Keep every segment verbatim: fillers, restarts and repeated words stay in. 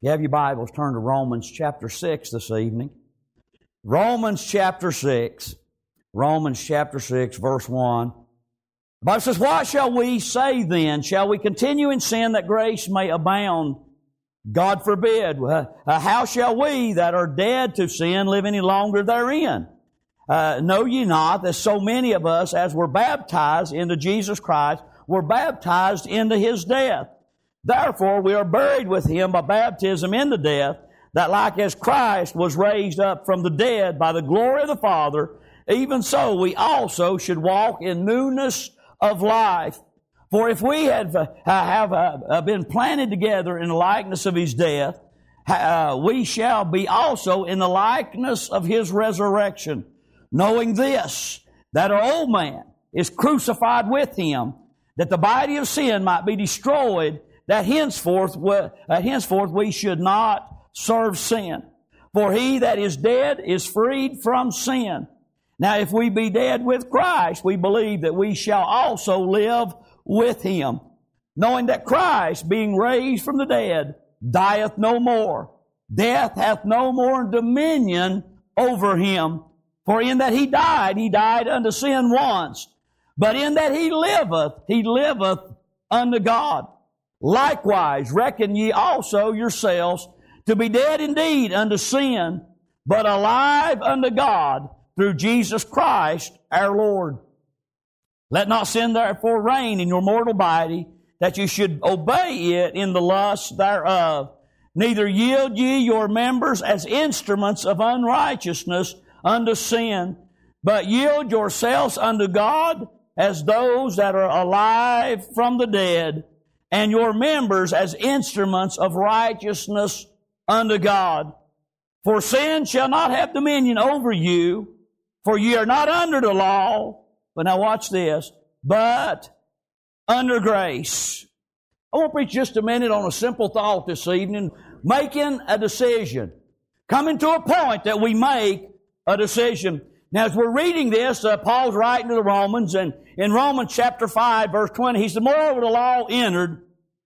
You have your Bibles, turn to Romans chapter six this evening. Romans chapter six. Romans chapter six, verse one. The Bible says, "What shall we say then? Shall we continue in sin that grace may abound? God forbid. Uh, how shall we that are dead to sin live any longer therein? Uh, know ye not that so many of us as were baptized into Jesus Christ were baptized into His death? Therefore we are buried with Him by baptism into death, that like as Christ was raised up from the dead by the glory of the Father, even so we also should walk in newness of life. For if we had, uh, have uh, been planted together in the likeness of His death, uh, we shall be also in the likeness of His resurrection, knowing this, that our old man is crucified with Him, that the body of sin might be destroyed, that henceforth, uh, henceforth we should not serve sin. For he that is dead is freed from sin. Now if we be dead with Christ, we believe that we shall also live with Him, knowing that Christ, being raised from the dead, dieth no more. Death hath no more dominion over Him. For in that He died, He died unto sin once. But in that He liveth, He liveth unto God. Likewise, reckon ye also yourselves to be dead indeed unto sin, but alive unto God through Jesus Christ our Lord. Let not sin therefore reign in your mortal body, that you should obey it in the lust thereof. Neither yield ye your members as instruments of unrighteousness unto sin, but yield yourselves unto God as those that are alive from the dead, and your members as instruments of righteousness unto God. For sin shall not have dominion over you, for ye are not under the law, but now watch this, but under grace." I want to preach just a minute on a simple thought this evening, making a decision. Coming to a point that we make a decision. Now as we're reading this, uh, Paul's writing to the Romans, and in Romans chapter five, verse twenty, he said, "Moreover the law entered,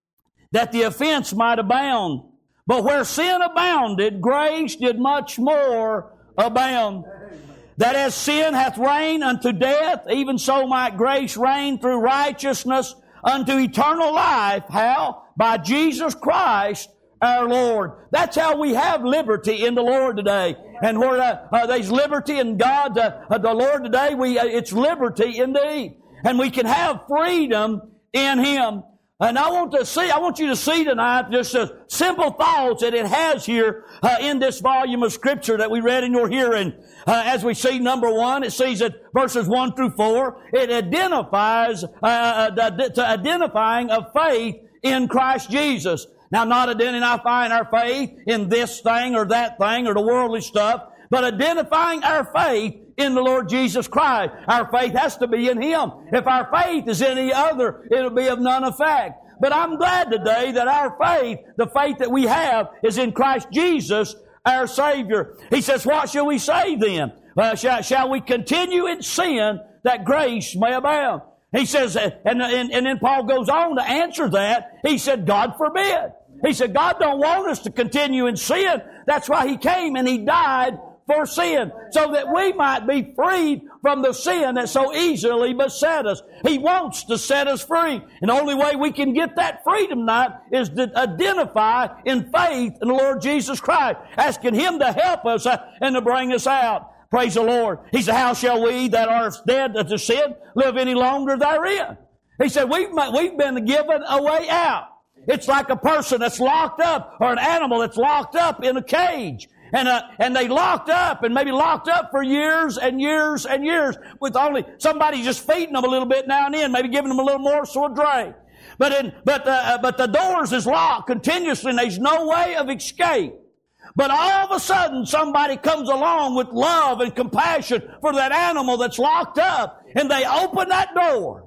that the offense might abound. But where sin abounded, grace did much more abound. That as sin hath reigned unto death, even so might grace reign through righteousness unto eternal life." How? By Jesus Christ our Lord. That's how we have liberty in the Lord today. And where uh, uh, there's liberty in God, uh, uh, the Lord today, we uh, it's liberty indeed. And we can have freedom in Him. And I want to see, I want you to see tonight just uh, simple thoughts that it has here uh, in this volume of Scripture that we read in your hearing. Uh, as we see, number one, it sees that verses one through four, it identifies, uh, the, the identifying of faith in Christ Jesus. Now, not identifying our faith in this thing or that thing or the worldly stuff, but identifying our faith in the Lord Jesus Christ. Our faith has to be in Him. If our faith is in any other, it'll be of none effect. But I'm glad today that our faith, the faith that we have, is in Christ Jesus, our Savior. He says, "What shall we say then? Uh, shall, shall we continue in sin that grace may abound?" He says, and, and, and then Paul goes on to answer that. He said, "God forbid." He said, God don't want us to continue in sin. That's why He came and He died for sin, so that we might be freed from the sin that so easily beset us. He wants to set us free. And the only way we can get that freedom tonight is to identify in faith in the Lord Jesus Christ, asking Him to help us uh, and to bring us out. Praise the Lord. He said, "How shall we that are dead to sin live any longer therein?" He said, we've, we've been given a way out. It's like a person that's locked up, or an animal that's locked up in a cage. And, uh, and they locked up and maybe locked up for years and years and years with only somebody just feeding them a little bit now and then, maybe giving them a little morsel of drink. But in, but, uh, but the doors is locked continuously and there's no way of escape. But all of a sudden somebody comes along with love and compassion for that animal that's locked up, and they open that door.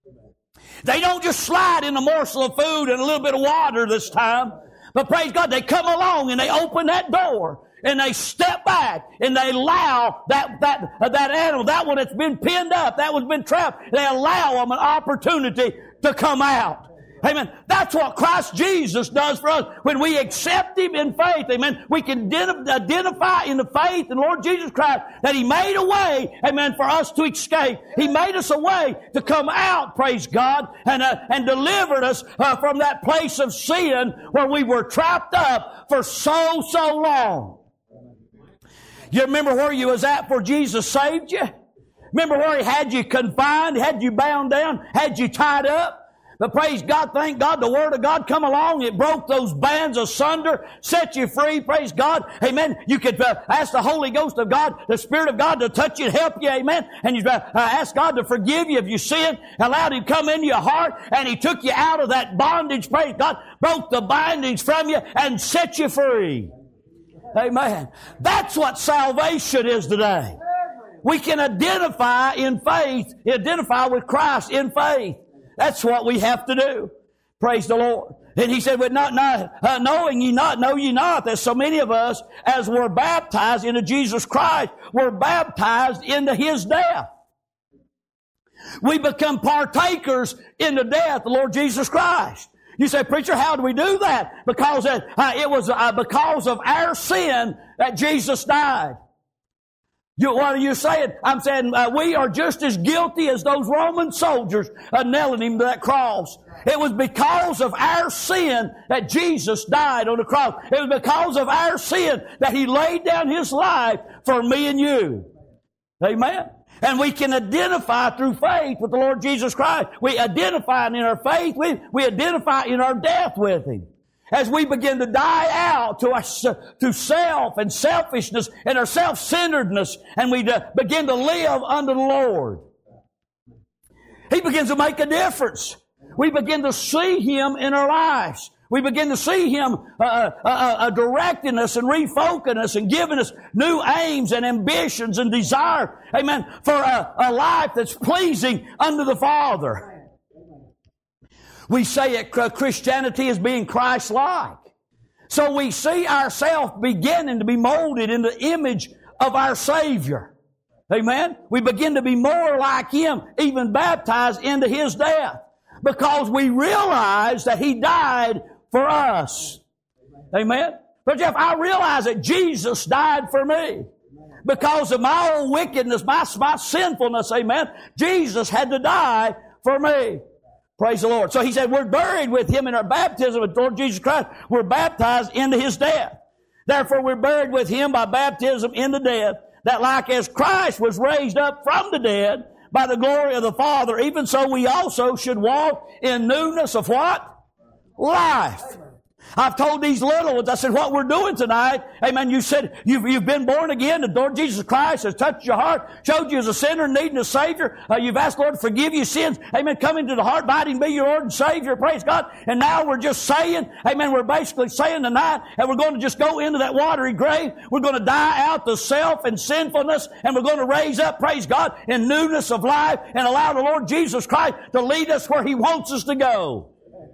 They don't just slide in a morsel of food and a little bit of water this time, but praise God, they come along and they open that door. And they step back and they allow that, that, uh, that animal, that one that's been pinned up, that one's been trapped, they allow them an opportunity to come out. Amen. That's what Christ Jesus does for us. When we accept Him in faith, amen, we can identify in the faith in Lord Jesus Christ that He made a way, amen, for us to escape. He made us a way to come out, praise God, and, uh, and delivered us uh, from that place of sin where we were trapped up for so, so long. You remember where you was at before Jesus saved you? Remember where He had you confined, had you bound down, had you tied up? But praise God, thank God, the Word of God come along. It broke those bands asunder, set you free, praise God. Amen. You could uh, ask the Holy Ghost of God, the Spirit of God to touch you and help you, amen. And you uh, ask God to forgive you if you sin, allowed Him to come into your heart, and He took you out of that bondage, praise God, broke the bindings from you and set you free. Amen. That's what salvation is today. We can identify in faith, identify with Christ in faith. That's what we have to do. Praise the Lord. And He said, "But not, not uh, knowing ye not, know ye not that so many of us, as were baptized into Jesus Christ, were baptized into His death." We become partakers in the death of the Lord Jesus Christ. You say, "Preacher, how do we do that?" Because uh, it was uh, because of our sin that Jesus died. You, what are you saying? I'm saying uh, we are just as guilty as those Roman soldiers uh, nailing Him to that cross. It was because of our sin that Jesus died on the cross. It was because of our sin that He laid down His life for me and you. Amen. And we can identify through faith with the Lord Jesus Christ. We identify in our faith. We, we identify in our death with Him. As we begin to die out to, us, to self and selfishness and our self-centeredness, and we begin to live under the Lord, He begins to make a difference. We begin to see Him in our lives. We begin to see Him uh, uh, uh, directing us and refocusing us and giving us new aims and ambitions and desire, amen, for a, a life that's pleasing unto the Father. We say that Christianity is being Christ-like. So we see ourselves beginning to be molded in the image of our Savior. Amen? We begin to be more like Him, even baptized into His death, because we realize that He died for us. Amen? But Jeff, I realize that Jesus died for me. Because of my own wickedness, my, my sinfulness, amen, Jesus had to die for me. Praise the Lord. So He said we're buried with Him in our baptism with Lord Jesus Christ. We're baptized into His death. Therefore we're buried with Him by baptism into death, that like as Christ was raised up from the dead by the glory of the Father, even so we also should walk in newness of what? Life. I've told these little ones, I said, what we're doing tonight, amen, you said you've, you've been born again, the Lord Jesus Christ has touched your heart, showed you as a sinner needing a Savior, uh, you've asked the Lord to forgive you sins, amen, come into the heart, invite Him to be your Lord and Savior, praise God, and now we're just saying, amen, we're basically saying tonight, and we're going to just go into that watery grave, we're going to die out the self and sinfulness, and we're going to raise up, praise God, in newness of life, and allow the Lord Jesus Christ to lead us where He wants us to go.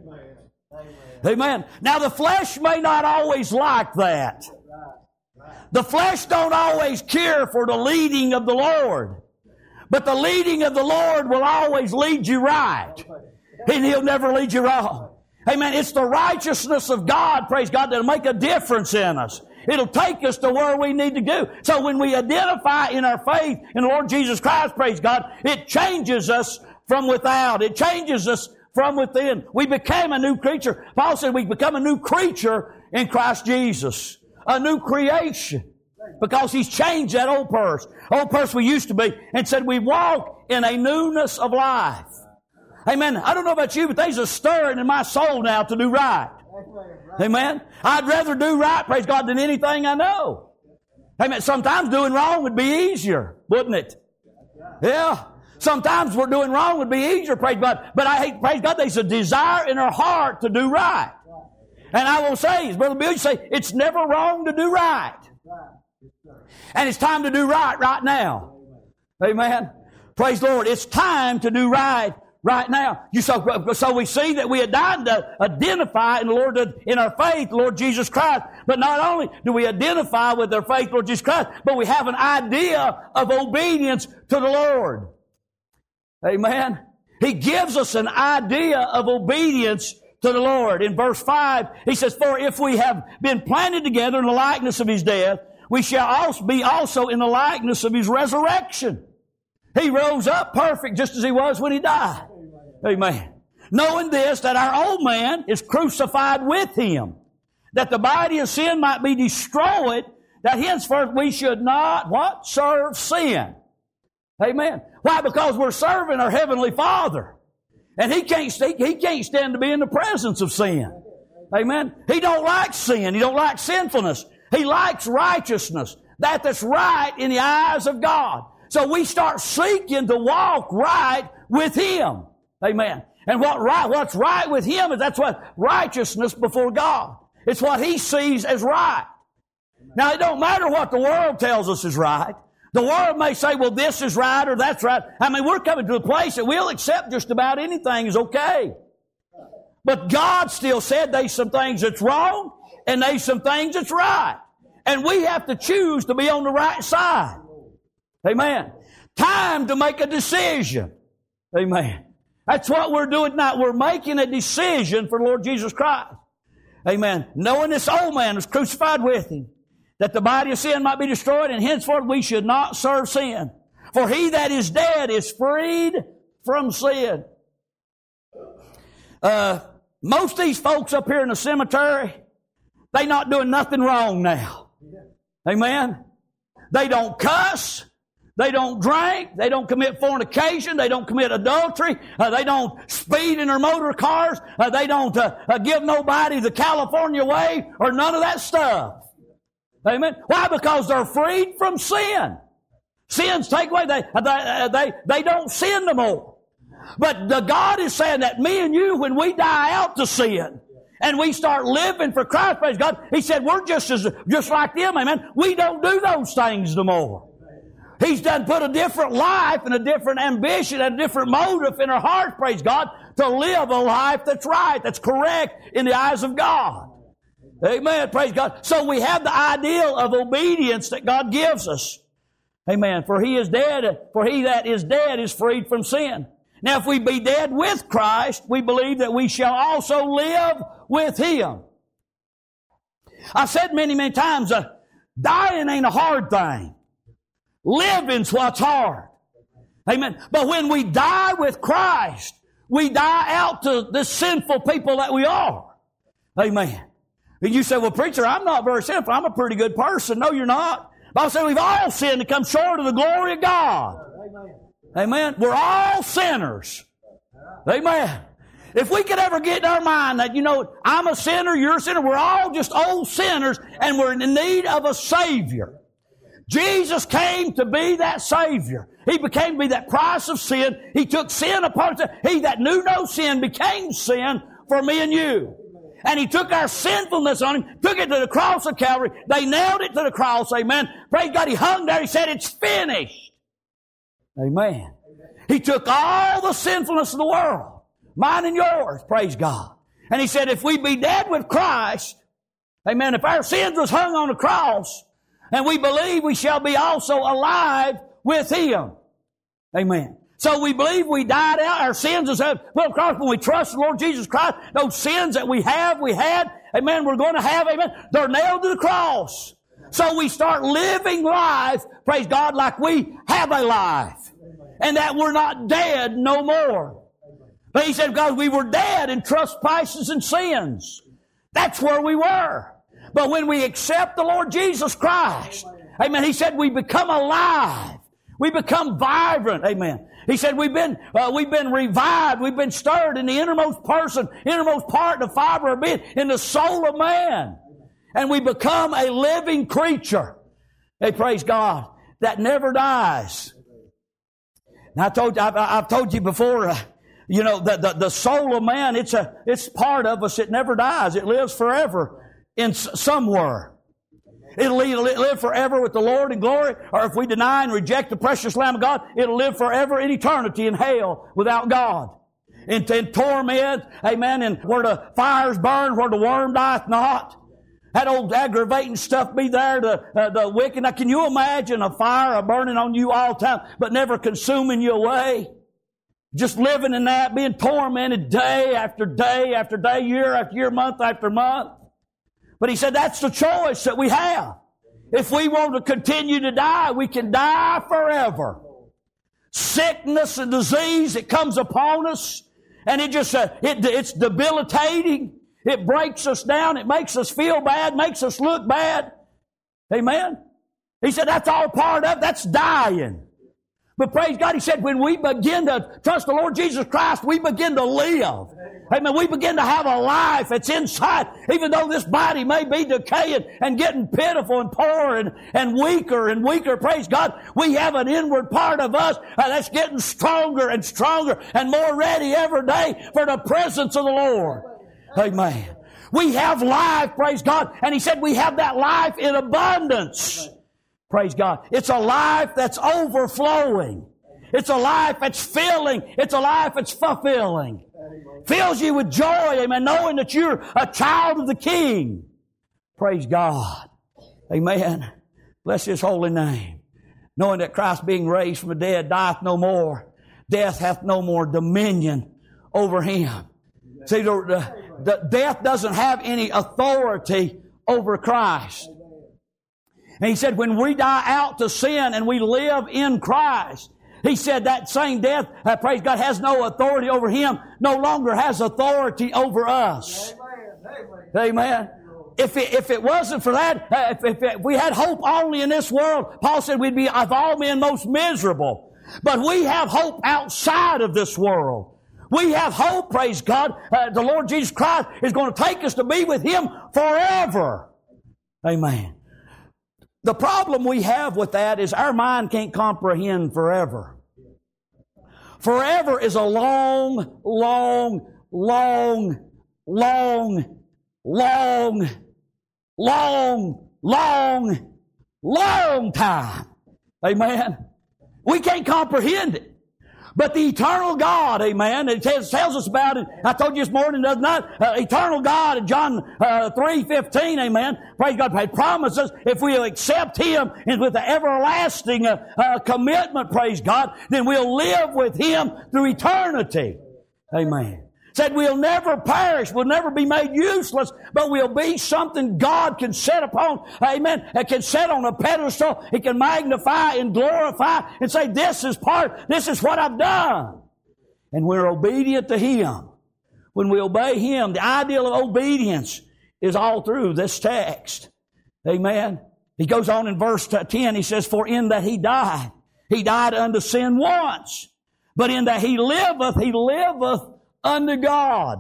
Amen. Now the flesh may not always like that. The flesh don't always care for the leading of the Lord. But the leading of the Lord will always lead you right. And He'll never lead you wrong. Amen. It's the righteousness of God, praise God, that'll make a difference in us. It'll take us to where we need to go. So when we identify in our faith in the Lord Jesus Christ, praise God, it changes us from without. It changes us from within. We became a new creature. Paul said we become a new creature in Christ Jesus. A new creation. Because He's changed that old person. Old person we used to be. And said we walk in a newness of life. Amen. I don't know about you, but there's a stirring in my soul now to do right. Amen. I'd rather do right, praise God, than anything I know. Amen. Sometimes doing wrong would be easier, wouldn't it? Yeah. Sometimes we're doing wrong would be easier, praise God. But I hate, praise God, there's a desire in our heart to do right. And I will say, as Brother Bill used to say, it's never wrong to do right. And it's time to do right right now. Amen. Praise the Lord. It's time to do right right now. You so, so we see that we had died to identify in the Lord, in our faith, Lord Jesus Christ. But not only do we identify with our faith, Lord Jesus Christ, but we have an idea of obedience to the Lord. Amen. He gives us an idea of obedience to the Lord. In verse five, he says, for if we have been planted together in the likeness of His death, we shall also be also in the likeness of His resurrection. He rose up perfect just as He was when He died. Amen. Knowing this, that our old man is crucified with Him, that the body of sin might be destroyed, that henceforth we should not, what? Serve sin. Amen. Why? Because we're serving our Heavenly Father. And He can't, he can't stand to be in the presence of sin. Amen. He don't like sin. He don't like sinfulness. He likes righteousness. That that's right in the eyes of God. So we start seeking to walk right with Him. Amen. And what right, what's right with Him is that's what righteousness before God. It's what He sees as right. Now, it don't matter what the world tells us is right. The world may say, well, this is right or that's right. I mean, we're coming to a place that we'll accept just about anything is okay. But God still said there's some things that's wrong and there's some things that's right. And we have to choose to be on the right side. Amen. Time to make a decision. Amen. That's what we're doing tonight. We're making a decision for the Lord Jesus Christ. Amen. Knowing this old man was crucified with Him, that the body of sin might be destroyed, and henceforth we should not serve sin. For he that is dead is freed from sin. Uh, most of these folks up here in the cemetery, they not doing nothing wrong now. Amen. They don't cuss. They don't drink. They don't commit fornication. They don't commit adultery. Uh, they don't speed in their motor cars. Uh, they don't uh, uh, give nobody the California way or none of that stuff. Amen. Why? Because they're freed from sin. Sins take away. They, they, they, they don't sin no more. But the God is saying that me and you, when we die out to sin and we start living for Christ, praise God, He said we're just as just like them. Amen. We don't do those things no more. He's done put a different life and a different ambition and a different motive in our hearts, praise God, to live a life that's right, that's correct in the eyes of God. Amen. Praise God. So we have the ideal of obedience that God gives us. Amen. For he is dead, for he that is dead is freed from sin. Now if we be dead with Christ, we believe that we shall also live with Him. I've said many, many times, uh, dying ain't a hard thing. Living's what's hard. Amen. But when we die with Christ, we die out to the sinful people that we are. Amen. And you say, well, preacher, I'm not very sinful. I'm a pretty good person. No, you're not. The Bible says we've all sinned to come short of the glory of God. Amen. Amen. We're all sinners. Amen. If we could ever get in our mind that, you know, I'm a sinner, you're a sinner, we're all just old sinners and we're in need of a Savior. Jesus came to be that Savior. He became to be that price of sin. He took sin upon Himself. He that knew no sin became sin for me and you. And He took our sinfulness on Him, took it to the cross of Calvary. They nailed it to the cross, amen. Praise God, He hung there. He said, it's finished. Amen. He took all the sinfulness of the world, mine and yours, praise God. And He said, if we be dead with Christ, amen, if our sins was hung on the cross, and we believe we shall be also alive with Him. Amen. So we believe we died out. Our sins is put on the cross when we trust the Lord Jesus Christ. Those sins that we have, we had, amen, we're going to have, amen, they're nailed to the cross. So we start living life, praise God, like we have a life. And that we're not dead no more. But He said, because we were dead in trespasses and sins. That's where we were. But when we accept the Lord Jesus Christ, amen, He said we become alive. We become vibrant, amen. He said we've been, uh, we've been revived, we've been stirred in the innermost person, innermost part, the fiber of being, in the soul of man. And we become a living creature. Hey, praise God, that never dies. Now I told you, I've, I've told you before, uh, you know, the, the, the soul of man, it's a, it's part of us. It never dies. It lives forever. In somewhere. It'll live forever with the Lord in glory, or if we deny and reject the precious Lamb of God, it'll live forever in eternity in hell without God. In, in torment, amen, and where the fires burn, where the worm dieth not. That old aggravating stuff be there, the, uh, the wicked. Now can you imagine a fire burning on you all the time, but never consuming you away? just living in that, being tormented day after day after day, year after year, month after month. But he said that's the choice that we have. If we want to continue to die, we can die forever. Sickness and disease, it comes upon us, and it just, uh, it, it's debilitating. It breaks us down. It makes us feel bad, makes us look bad. Amen? He said that's all part of it. That's dying. But praise God, he said when we begin to trust the Lord Jesus Christ, we begin to live. Amen. We begin to have a life that's inside. Even though this body may be decaying and getting pitiful and poor and, and weaker and weaker, praise God, we have an inward part of us uh, that's getting stronger and stronger and more ready every day for the presence of the Lord. Amen. We have life, praise God. And he said we have that life in abundance. Praise God. It's a life that's overflowing. It's a life that's filling. It's a life that's fulfilling. Fills you with joy, amen, knowing that you're a child of the King. Praise God. Amen. Bless His holy name. Knowing that Christ being raised from the dead dieth no more. Death hath no more dominion over Him. See, the, the, the death doesn't have any authority over Christ. And he said when we die out to sin and we live in Christ, he said that same death, uh, praise God, has no authority over him, no longer has authority over us. Amen. Amen. Amen. If it, if it wasn't for that, uh, if, if, if we had hope only in this world, Paul said we'd be of all men most miserable. But we have hope outside of this world. We have hope, praise God. Uh, the Lord Jesus Christ is going to take us to be with Him forever. Amen. The problem we have with that is our mind can't comprehend forever. Forever is a long, long, long, long, long, long, long, long time. Amen. We can't comprehend it. But the eternal God, amen, it tells, tells us about it. I told you this morning, does not? Uh, eternal God in John uh, three fifteen, amen. Praise God, He promises if we'll accept Him and with the everlasting uh, uh, commitment, praise God, then we'll live with Him through eternity. Amen. Said we'll never perish, we'll never be made useless, but we'll be something God can set upon, amen, it can set on a pedestal, it can magnify and glorify and say, this is part, this is what I've done. And we're obedient to Him. When we obey Him, the ideal of obedience is all through this text. Amen. He goes on in verse ten, he says, for in that He died, He died unto sin once, but in that He liveth, He liveth unto God.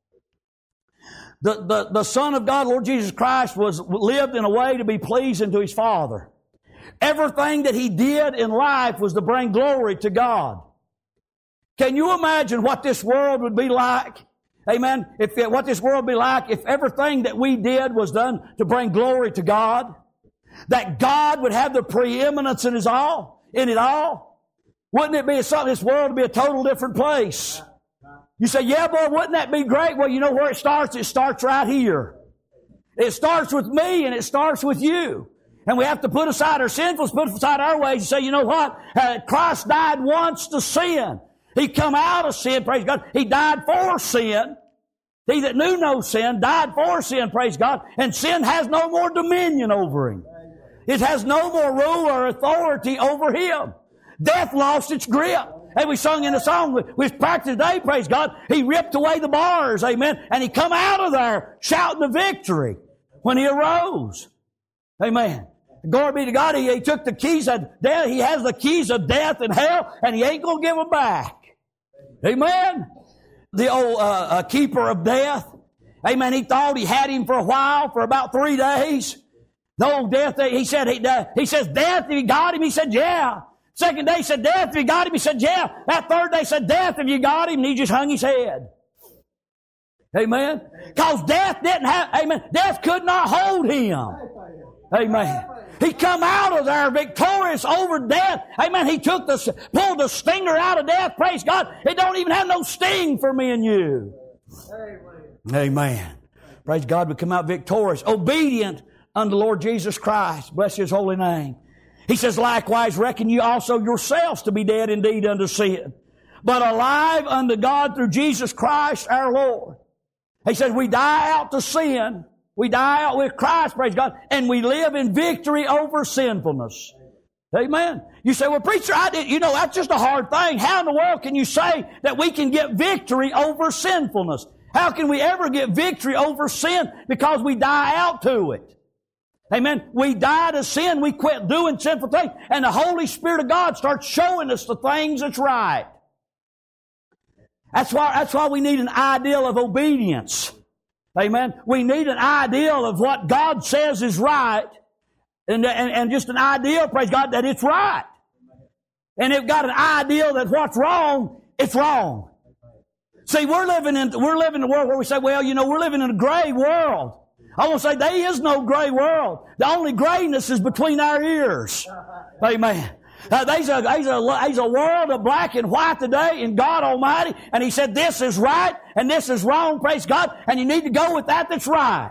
The, the, the Son of God, Lord Jesus Christ, was lived in a way to be pleasing to His Father. Everything that He did in life was to bring glory to God. Can you imagine what this world would be like? Amen. If it, what this world would be like if everything that we did was done to bring glory to God? That God would have the preeminence in His all, in it all? Wouldn't it be something? This world would be a total different place. You say, yeah, boy, wouldn't that be great? Well, you know where it starts? It starts right here. It starts with me and it starts with you. And we have to put aside our sinfulness, put aside our ways and say, you know what? Uh, Christ died once to sin. He come out of sin, praise God. He died for sin. He that knew no sin died for sin, praise God. And sin has no more dominion over him. It has no more rule or authority over him. Death lost its grip. And we sung in the song, we, we practiced today, praise God. He ripped away the bars, amen. And He come out of there shouting the victory when He arose. Amen. Glory be to God. He, he took the keys of death. He has the keys of death and hell, and He ain't going to give them back. Amen. The old uh, uh, keeper of death. Amen. He thought he had him for a while, for about three days. The old death, he said, he, uh, he says, death, have you got him? He said, yeah. Second day, he said, death, have you got him? He said, yeah. That third day, he said, death, have you got him? And he just hung his head. Amen. Because death didn't have, amen, death could not hold him. Amen. He come out of there victorious over death. Amen. He took the, pulled the stinger out of death. Praise God. It don't even have no sting for me and you. Amen. Amen. Praise God. We come out victorious, obedient unto the Lord Jesus Christ. Bless His holy name. He says, likewise, reckon you also yourselves to be dead indeed unto sin, but alive unto God through Jesus Christ our Lord. He says we die out to sin. We die out with Christ, praise God, and we live in victory over sinfulness. Amen. You say, well, preacher, I did, you know, that's just a hard thing. How in the world can you say that we can get victory over sinfulness? How can we ever get victory over sin? Because we die out to it. Amen. We die to sin. We quit doing sinful things. And the Holy Spirit of God starts showing us the things that's right. That's why, that's why we need an ideal of obedience. Amen. We need an ideal of what God says is right. And, and, and just an ideal, praise God, that it's right. And if got an ideal that what's wrong, it's wrong. See, we're living in, we're living in a world where we say, well, you know, we're living in a gray world. I want to say there is no gray world. The only grayness is between our ears. Amen. Uh, there's, a, there's, a, there's a world of black and white today in God Almighty, and He said this is right and this is wrong, praise God, and you need to go with that that's right.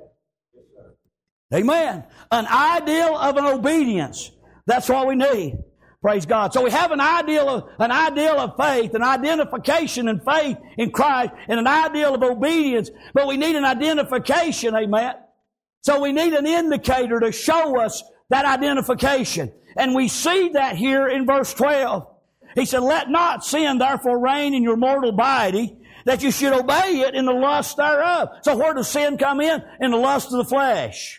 Amen. An ideal of an obedience. That's what we need. Praise God. So we have an ideal of, an ideal of faith, an identification in faith in Christ, and an ideal of obedience. But we need an identification, amen. So we need an indicator to show us that identification. And we see that here in verse twelve. He said, let not sin therefore reign in your mortal body, that you should obey it in the lust thereof. So where does sin come in? In the lust of the flesh.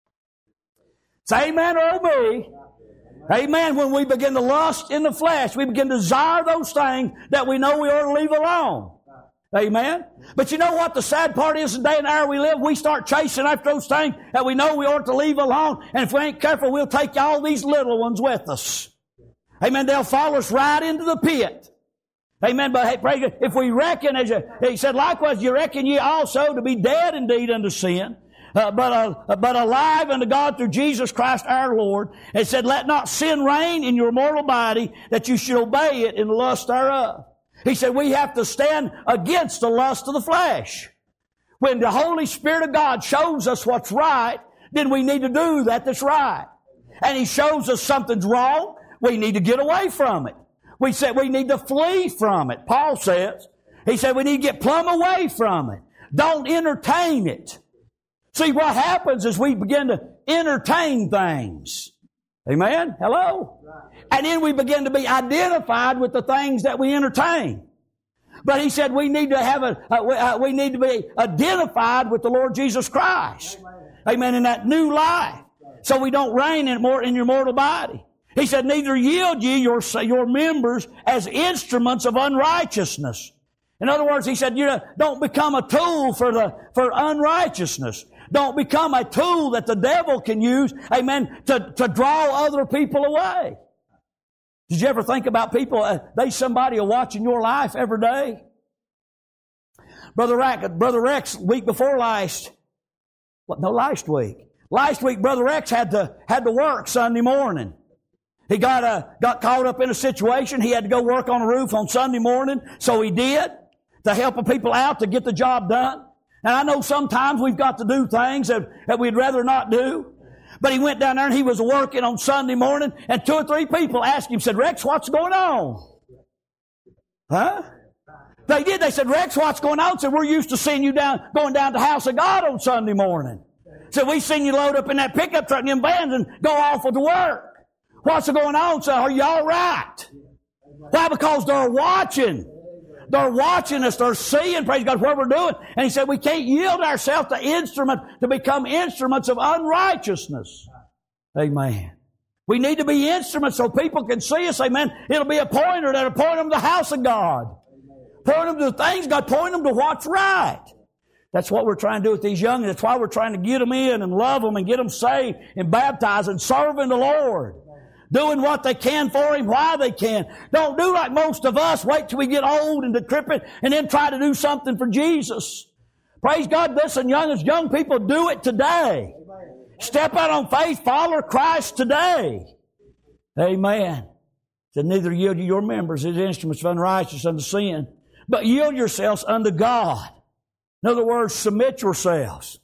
Say amen or obey. Amen. When we begin to lust in the flesh, we begin to desire those things that we know we ought to leave alone. Amen. But you know what the sad part is, the day and hour we live, we start chasing after those things that we know we ought to leave alone. And if we ain't careful, we'll take all these little ones with us. Amen. They'll follow us right into the pit. Amen. But hey, praise God, if we reckon, as a, he said, likewise you reckon ye also to be dead indeed unto sin, Uh, but, uh, but alive unto God through Jesus Christ our Lord. It said, let not sin reign in your mortal body, that you should obey it in the lust thereof. He said, we have to stand against the lust of the flesh. When the Holy Spirit of God shows us what's right, then we need to do that that's right. And He shows us something's wrong, we need to get away from it. We said we need to flee from it. Paul says, he said we need to get plumb away from it. Don't entertain it. See, what happens is we begin to entertain things. Amen? Hello? And then we begin to be identified with the things that we entertain. But he said we need to have a, uh, we need to be identified with the Lord Jesus Christ. Amen. In that new life. So we don't reign in, more, in your mortal body. He said, neither yield ye your, your members as instruments of unrighteousness. In other words, he said, you know, don't become a tool for the, for unrighteousness. Don't become a tool that the devil can use, amen, to, to draw other people away. Did you ever think about people, uh, they somebody are watching your life every day? Brother Rex, Brother Rex, week before last, what, no, last week. Last week, Brother Rex had to, had to work Sunday morning. He got, uh, got caught up in a situation. He had to go work on a roof on Sunday morning, so he did, to help the people out to get the job done. And I know sometimes we've got to do things that, that we'd rather not do. But he went down there and he was working on Sunday morning, and two or three people asked him, said, Rex, what's going on? Huh? They did. They said, Rex, what's going on? Said, we're used to seeing you down, going down to the house of God on Sunday morning. Said, we seen you load up in that pickup truck and them vans and go off with the work. What's going on? So are you all right? Why? Because they're watching. They're watching us. They're seeing, praise God, what we're doing. And he said, we can't yield ourselves to instrument, to become instruments of unrighteousness. Amen. We need to be instruments so people can see us. Amen. It'll be a pointer that'll point them to the house of God. Point them to the things God, point them to what's right. That's what we're trying to do with these young. That's why we're trying to get them in and love them and get them saved and baptized and serving the Lord. Doing what they can for Him, why they can. Don't do like most of us. Wait till we get old and decrepit and then try to do something for Jesus. Praise God, listen, young as young people, do it today. Step out on faith, follow Christ today. Amen. So neither yield you your members as instruments of unrighteousness unto sin, but yield yourselves unto God. In other words, submit yourselves.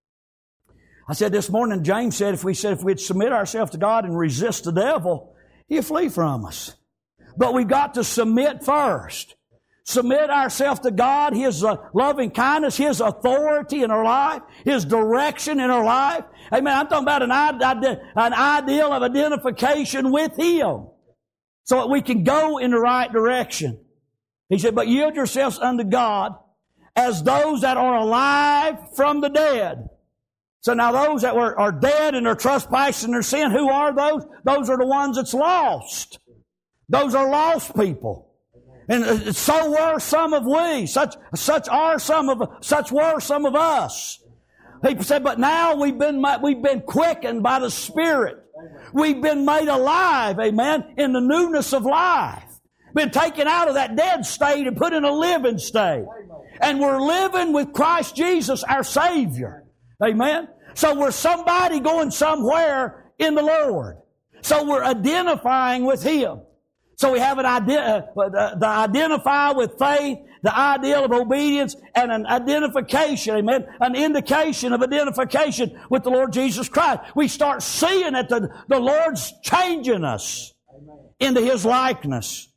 I said this morning, James said if we said if we'd submit ourselves to God and resist the devil, he'll flee from us. But we've got to submit first. Submit ourselves to God, His uh, loving kindness, His authority in our life, His direction in our life. Amen. I'm talking about an, ide- an ideal of identification with Him so that we can go in the right direction. He said, but yield yourselves unto God as those that are alive from the dead. So now those that were, are dead in their trespass and their sin, who are those? Those are the ones that's lost. Those are lost people. And so were some of we. Such, such are some of, such were some of us. He said, but now we've been, we've been quickened by the Spirit. We've been made alive, amen, in the newness of life. Been taken out of that dead state and put in a living state. And we're living with Christ Jesus, our Savior. Amen. So we're somebody going somewhere in the Lord. So we're identifying with Him. So we have an idea, uh, the identify with faith, the ideal of obedience, and an identification, amen, an indication of identification with the Lord Jesus Christ. We start seeing that the, the Lord's changing us into His likeness.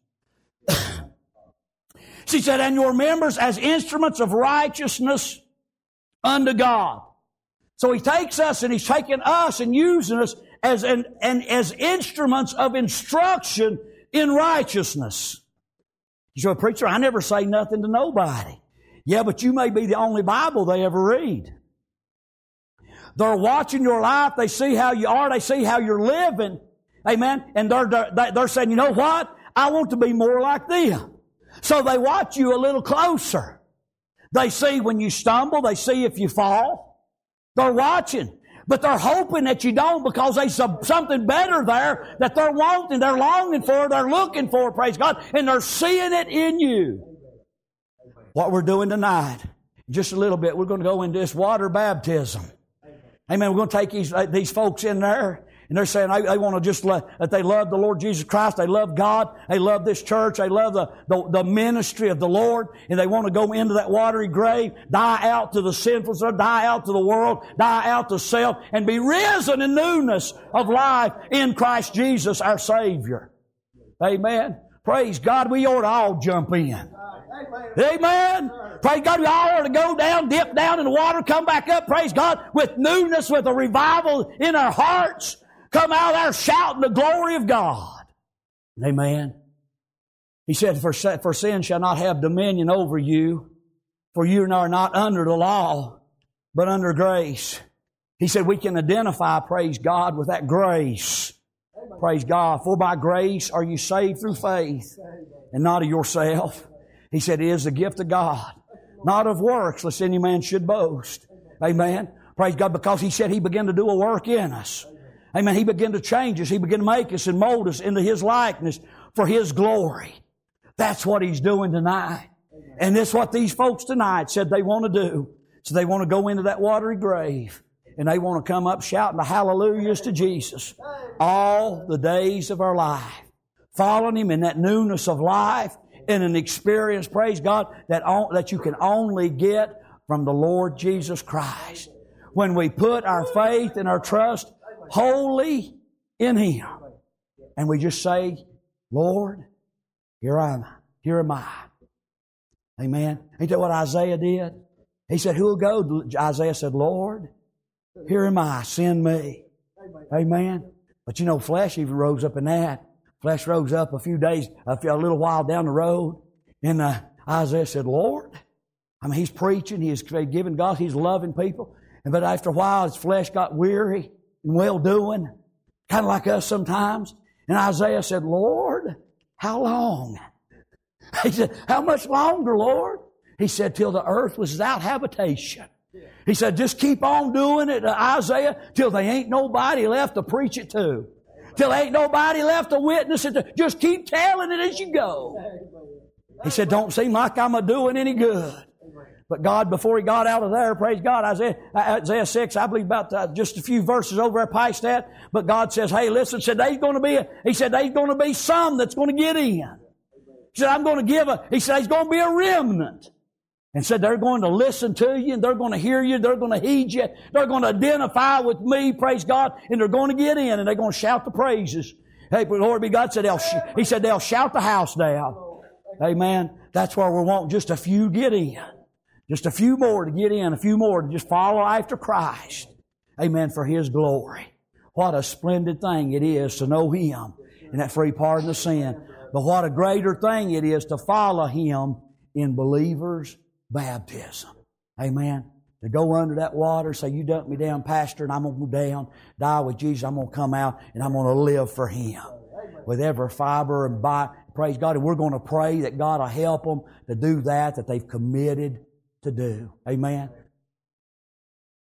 She said, and your members as instruments of righteousness unto God. So He takes us and He's taking us and using us as an, and as instruments of instruction in righteousness. You say, preacher, I never say nothing to nobody. Yeah, but you may be the only Bible they ever read. They're watching your life. They see how you are. They see how you're living. Amen. And they're, they're, they're saying, you know what? I want to be more like them. So they watch you a little closer. They see when you stumble. They see if you fall. They're watching. But they're hoping that you don't because there's something better there that they're wanting, they're longing for, they're looking for, praise God, and they're seeing it in you. What we're doing tonight, just a little bit, we're going to go into this water baptism. Amen. We're going to take these, these folks in there, and they're saying they, they want to just let, that they love the Lord Jesus Christ, they love God, they love this church, they love the, the, the ministry of the Lord, and they want to go into that watery grave, die out to the sinfulness, die out to the world, die out to self, and be risen in newness of life in Christ Jesus our Savior. Amen. Praise God. We ought to all jump in. Amen. Amen. Praise God. We all ought to go down, dip down in the water, come back up, praise God, with newness, with a revival in our hearts. Come out there shouting the glory of God. Amen. He said, for, for sin shall not have dominion over you, for you are not under the law, but under grace. He said we can identify, praise God, with that grace. Praise God. For by grace are you saved through faith, and not of yourself. He said it is the gift of God, not of works, lest any man should boast. Amen. Praise God, because He said He began to do a work in us. Amen. He began to change us. He began to make us and mold us into His likeness for His glory. That's what He's doing tonight. And that's what these folks tonight said they want to do. So they want to go into that watery grave. And they want to come up shouting the hallelujahs to Jesus all the days of our life. Following Him in that newness of life and an experience, praise God, that, on, that you can only get from the Lord Jesus Christ. When we put our faith and our trust wholly in Him. And we just say, Lord, here I am. Here am I. Amen. Ain't that what Isaiah did? He said, who will go? Isaiah said, Lord, here am I. Send me. Amen. But you know, flesh even rose up in that. Flesh rose up a few days, a, few, a little while down the road. And uh, Isaiah said, Lord, I mean, he's preaching. He's giving God. He's loving people. And but after a while, his flesh got weary and well-doing, kind of like us sometimes. And Isaiah said, Lord, how long? He said, how much longer, Lord? He said, till the earth was without habitation. He said, just keep on doing it, Isaiah, till there ain't nobody left to preach it to. Till there ain't nobody left to witness it to. Just keep telling it as you go. He said, don't seem like I'm a doing any good. But God, before He got out of there, praise God, Isaiah, Isaiah six, I believe about uh, just a few verses over there past that. But God says, hey, listen, said there's going to be, a, He said there's going to be some that's going to get in. He said, I'm going to give a, He said there's going to be a remnant. And said they're going to listen to you, and they're going to hear you, they're going to heed you, they're going to identify with me, praise God, and they're going to get in, and they're going to shout the praises. Hey, but Lord be God said, they'll sh- He said they'll shout the house down. Amen. That's where we want just a few get in. Just a few more to get in, a few more to just follow after Christ. Amen. For His glory. What a splendid thing it is to know Him and that free pardon of sin. But what a greater thing it is to follow Him in believers' baptism. Amen. To go under that water, say, you dump me down, Pastor, and I'm going to go down, die with Jesus. I'm going to come out and I'm going to live for Him. With every fiber and bite. Praise God. And we're going to pray that God will help them to do that, that they've committed to do. Amen.